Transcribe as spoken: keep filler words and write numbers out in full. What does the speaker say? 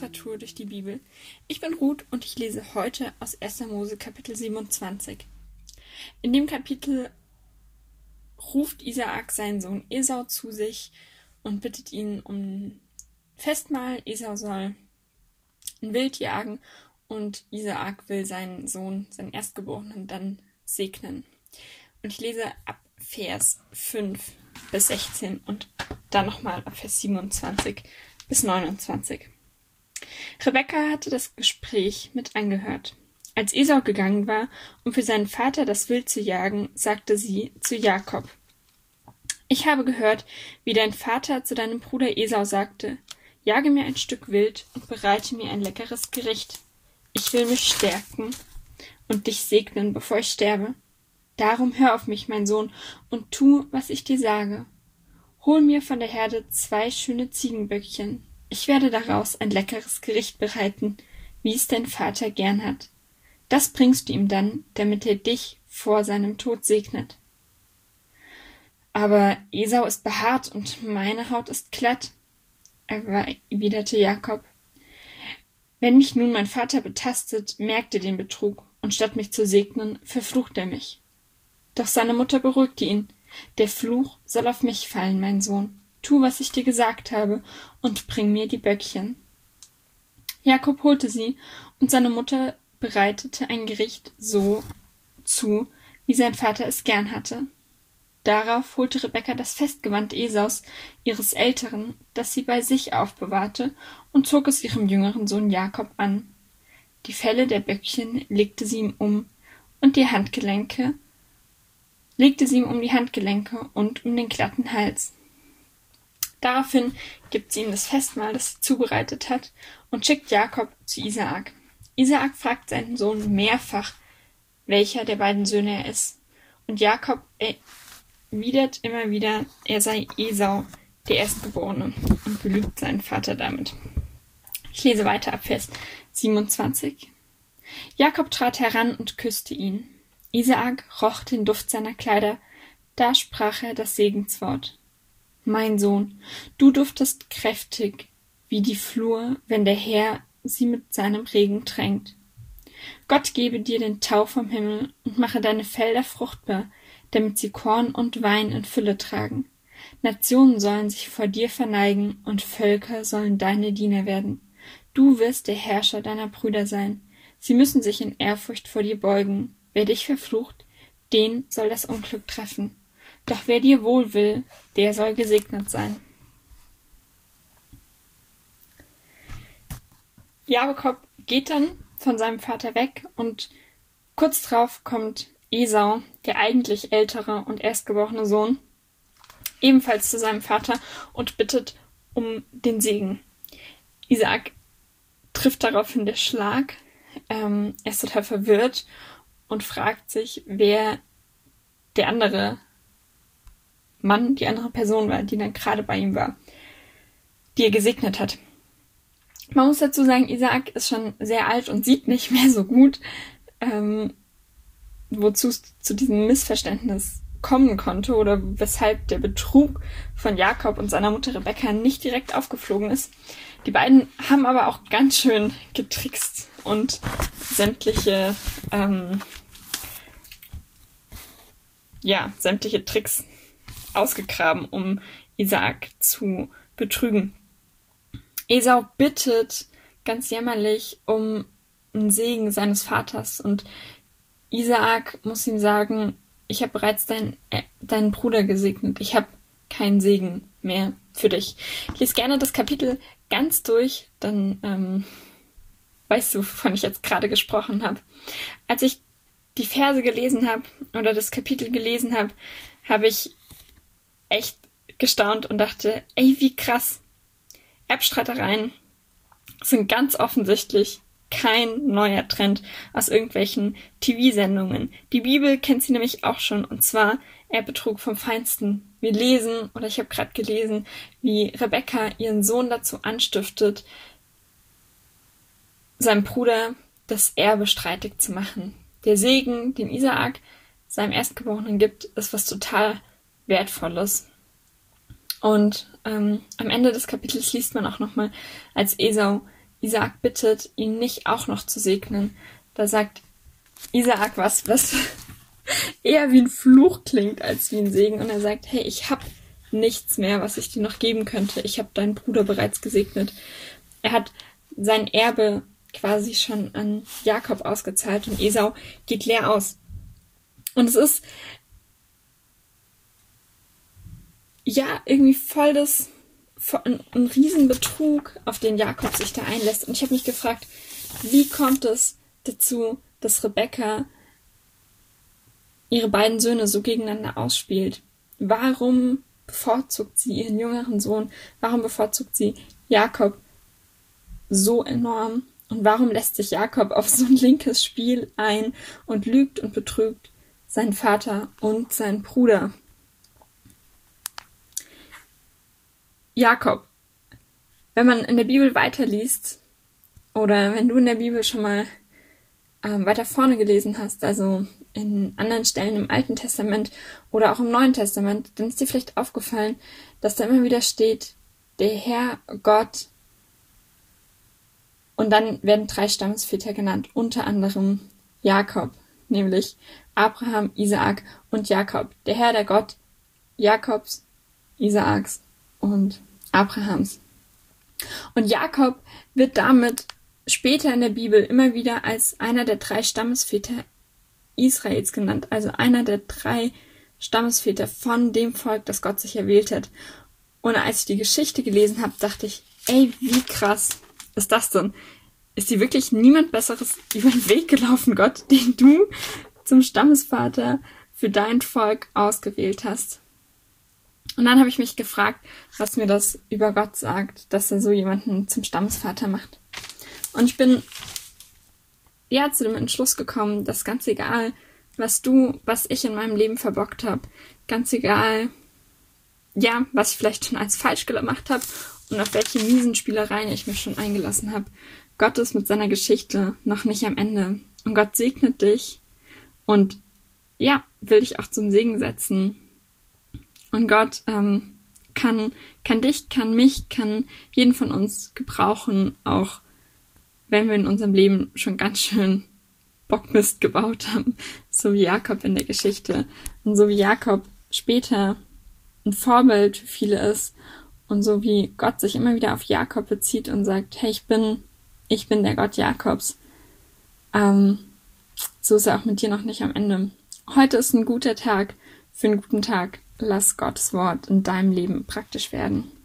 Literatur durch die Bibel. Ich bin Ruth und ich lese heute aus erster Mose Kapitel siebenundzwanzig. In dem Kapitel ruft Isaak seinen Sohn Esau zu sich und bittet ihn um Festmahl. Esau soll ein Wild jagen und Isaak will seinen Sohn, seinen Erstgeborenen, dann segnen. Und ich lese ab Vers fünf bis sechzehn und dann nochmal ab Vers siebenundzwanzig bis neunundzwanzig. Rebekka hatte das Gespräch mit angehört. Als Esau gegangen war, um für seinen Vater das Wild zu jagen, sagte sie zu Jakob: Ich habe gehört, wie dein Vater zu deinem Bruder Esau sagte: Jage mir ein Stück Wild und bereite mir ein leckeres Gericht. Ich will mich stärken und dich segnen, bevor ich sterbe. Darum hör auf mich, mein Sohn, und tu, was ich dir sage. Hol mir von der Herde zwei schöne Ziegenböckchen. Ich werde daraus ein leckeres Gericht bereiten, wie es dein Vater gern hat. Das bringst du ihm dann, damit er dich vor seinem Tod segnet. Aber Esau ist behaart und meine Haut ist glatt, erwiderte Jakob. Wenn mich nun mein Vater betastet, merkt er den Betrug, und statt mich zu segnen, verflucht er mich. Doch seine Mutter beruhigte ihn. Der Fluch soll auf mich fallen, mein Sohn. Tu, was ich dir gesagt habe, und bring mir die Böckchen. Jakob holte sie, und seine Mutter bereitete ein Gericht so zu, wie sein Vater es gern hatte. Darauf holte Rebekka das Festgewand Esaus, ihres Älteren, das sie bei sich aufbewahrte, und zog es ihrem jüngeren Sohn Jakob an. Die Felle der Böckchen legte sie ihm um, und die Handgelenke legte sie ihm um die Handgelenke und um den glatten Hals. Daraufhin gibt sie ihm das Festmahl, das sie zubereitet hat, und schickt Jakob zu Isaak. Isaak fragt seinen Sohn mehrfach, welcher der beiden Söhne er ist, und Jakob erwidert immer wieder, er sei Esau, der Erstgeborene, und belügt seinen Vater damit. Ich lese weiter ab Vers siebenundzwanzig. Jakob trat heran und küsste ihn. Isaak roch den Duft seiner Kleider, da sprach er das Segenswort. Mein Sohn, du duftest kräftig wie die Flur, wenn der Herr sie mit seinem Regen tränkt. Gott gebe dir den Tau vom Himmel und mache deine Felder fruchtbar, damit sie Korn und Wein in Fülle tragen. Nationen sollen sich vor dir verneigen und Völker sollen deine Diener werden. Du wirst der Herrscher deiner Brüder sein. Sie müssen sich in Ehrfurcht vor dir beugen. Wer dich verflucht, den soll das Unglück treffen. Doch wer dir wohl will, der soll gesegnet sein. Jakob geht dann von seinem Vater weg und kurz darauf kommt Esau, der eigentlich ältere und erstgeborene Sohn, ebenfalls zu seinem Vater und bittet um den Segen. Isaak trifft daraufhin der Schlag. Ähm, er ist total verwirrt und fragt sich, wer der andere Mann, die andere Person war, die dann gerade bei ihm war, die er gesegnet hat. Man muss dazu sagen, Isaak ist schon sehr alt und sieht nicht mehr so gut, ähm, wozu es zu diesem Missverständnis kommen konnte oder weshalb der Betrug von Jakob und seiner Mutter Rebekka nicht direkt aufgeflogen ist. Die beiden haben aber auch ganz schön getrickst und sämtliche ähm, ja, sämtliche Tricks ausgegraben, um Isaak zu betrügen. Esau bittet ganz jämmerlich um einen Segen seines Vaters und Isaak muss ihm sagen, ich habe bereits dein, äh, deinen Bruder gesegnet, ich habe keinen Segen mehr für dich. Ich lese gerne das Kapitel ganz durch, dann ähm, weißt du, wovon ich jetzt gerade gesprochen habe. Als ich die Verse gelesen habe oder das Kapitel gelesen habe, habe ich echt gestaunt und dachte, ey, wie krass. Erbstreitereien sind ganz offensichtlich kein neuer Trend aus irgendwelchen T V-Sendungen. Die Bibel kennt sie nämlich auch schon, und zwar Erbbetrug vom Feinsten. Wir lesen, oder ich habe gerade gelesen, wie Rebekka ihren Sohn dazu anstiftet, seinem Bruder das Erbe streitig zu machen. Der Segen, den Isaak seinem Erstgeborenen gibt, ist was total Wertvolles. Und ähm, am Ende des Kapitels liest man auch nochmal, als Esau Isaak bittet, ihn nicht auch noch zu segnen. Da sagt Isaak was, was eher wie ein Fluch klingt als wie ein Segen. Und er sagt, hey, ich habe nichts mehr, was ich dir noch geben könnte. Ich habe deinen Bruder bereits gesegnet. Er hat sein Erbe quasi schon an Jakob ausgezahlt und Esau geht leer aus. Und es ist ja irgendwie voll das ein, ein Riesenbetrug, auf den Jakob sich da einlässt. Und ich habe mich gefragt, wie kommt es dazu, dass Rebekka ihre beiden Söhne so gegeneinander ausspielt? Warum bevorzugt sie ihren jüngeren Sohn? Warum bevorzugt sie Jakob so enorm? Und warum lässt sich Jakob auf so ein linkes Spiel ein und lügt und betrügt seinen Vater und seinen Bruder? Jakob. Wenn man in der Bibel weiterliest oder wenn du in der Bibel schon mal ähm, weiter vorne gelesen hast, also in anderen Stellen im Alten Testament oder auch im Neuen Testament, dann ist dir vielleicht aufgefallen, dass da immer wieder steht, der Herr Gott, und dann werden drei Stammesväter genannt, unter anderem Jakob, nämlich Abraham, Isaak und Jakob. Der Herr, der Gott Jakobs, Isaaks und Abrahams. Und Jakob wird damit später in der Bibel immer wieder als einer der drei Stammesväter Israels genannt, also einer der drei Stammesväter von dem Volk, das Gott sich erwählt hat. Und als ich die Geschichte gelesen habe, dachte ich, ey, wie krass ist das denn? Ist dir wirklich niemand Besseres über den Weg gelaufen, Gott, den du zum Stammesvater für dein Volk ausgewählt hast? Und dann habe ich mich gefragt, was mir das über Gott sagt, dass er so jemanden zum Stammesvater macht. Und ich bin ja zu dem Entschluss gekommen, dass ganz egal, was du, was ich in meinem Leben verbockt habe, ganz egal, ja, was ich vielleicht schon als falsch gemacht habe und auf welche miesen Spielereien ich mich schon eingelassen habe, Gott ist mit seiner Geschichte noch nicht am Ende. Und Gott segnet dich und ja, will dich auch zum Segen setzen. Und Gott ähm, kann, kann dich, kann mich, kann jeden von uns gebrauchen, auch wenn wir in unserem Leben schon ganz schön Bockmist gebaut haben, so wie Jakob in der Geschichte. Und so wie Jakob später ein Vorbild für viele ist und so wie Gott sich immer wieder auf Jakob bezieht und sagt, hey, ich bin, ich bin der Gott Jakobs. Ähm, so ist er auch mit dir noch nicht am Ende. Heute ist ein guter Tag für einen guten Tag. Lass Gottes Wort in deinem Leben praktisch werden.